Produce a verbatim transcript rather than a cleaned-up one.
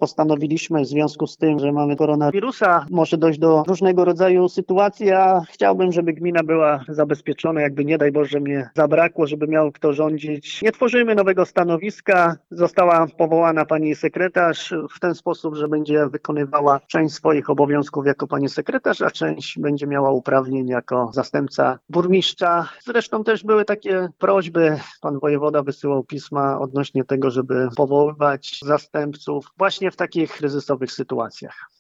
postanowiliśmy w związku z tym, że mamy koronawirusa, może dojść do różnego rodzaju sytuacji, a chciałbym, żeby gmina była zabezpieczona, jakby nie daj Boże mnie zabrakło, żeby miał kto rządzić. Nie tworzymy nowego stanowiska. Została powołana pani sekretarz w ten sposób, że będzie wykonywała część swoich obowiązków jako pani sekretarz, a część będzie miała uprawnień jako zastępca burmistrza. Zresztą też były takie prośby, pan wojewoda wysyłał pisma odnośnie tego, żeby powoływać zastępców właśnie w takich kryzysowych sytuacjach.